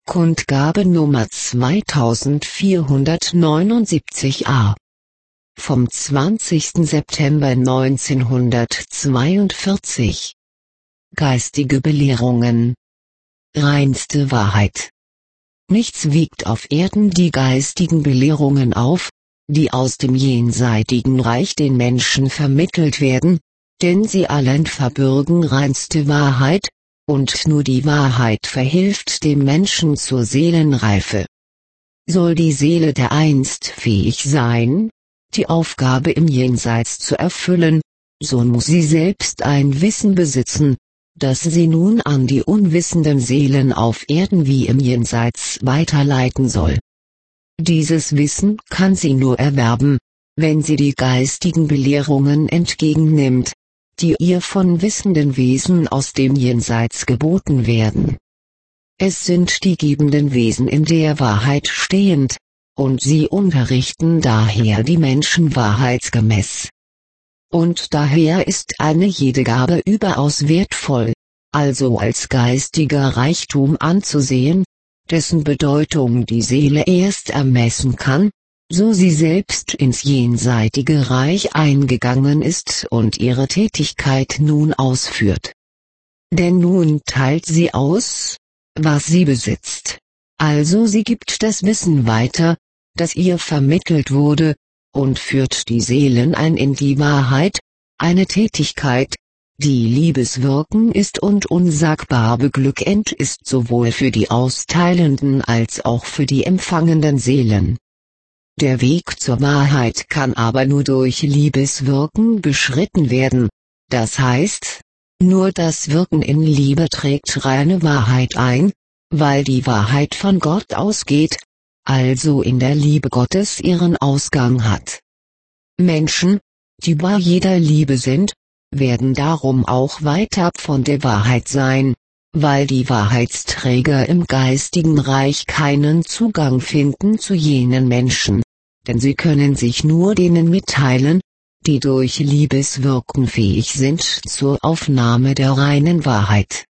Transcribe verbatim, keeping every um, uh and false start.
Kundgabe Nummer zweitausendvierhundertneunundsiebzig a. Vom zwanzigsten September neunzehnhundertzweiundvierzig. Geistige Belehrungen. Reinste Wahrheit. Nichts wiegt auf Erden die geistigen Belehrungen auf, die aus dem jenseitigen Reich den Menschen vermittelt werden, denn sie allein verbürgen reinste Wahrheit, und nur die Wahrheit verhilft dem Menschen zur Seelenreife. Soll die Seele dereinst fähig sein, die Aufgabe im Jenseits zu erfüllen, so muss sie selbst ein Wissen besitzen, das sie nun an die unwissenden Seelen auf Erden wie im Jenseits weiterleiten soll. Dieses Wissen kann sie nur erwerben, wenn sie die geistigen Belehrungen entgegennimmt, die ihr von wissenden Wesen aus dem Jenseits geboten werden. Es sind die gebenden Wesen in der Wahrheit stehend, und sie unterrichten daher die Menschen wahrheitsgemäß. Und daher ist eine jede Gabe überaus wertvoll, also als geistiger Reichtum anzusehen, dessen Bedeutung die Seele erst ermessen kann, so sie selbst ins jenseitige Reich eingegangen ist und ihre Tätigkeit nun ausführt. Denn nun teilt sie aus, was sie besitzt, also sie gibt das Wissen weiter, das ihr vermittelt wurde, und führt die Seelen ein in die Wahrheit, eine Tätigkeit, die Liebeswirken ist und unsagbar beglückend ist sowohl für die austeilenden als auch für die empfangenden Seelen. Der Weg zur Wahrheit kann aber nur durch Liebeswirken beschritten werden, das heißt, nur das Wirken in Liebe trägt reine Wahrheit ein, weil die Wahrheit von Gott ausgeht, also in der Liebe Gottes ihren Ausgang hat. Menschen, die bei jeder Liebe sind, werden darum auch weitab von der Wahrheit sein, weil die Wahrheitsträger im geistigen Reich keinen Zugang finden zu jenen Menschen, denn sie können sich nur denen mitteilen, die durch Liebeswirken fähig sind zur Aufnahme der reinen Wahrheit.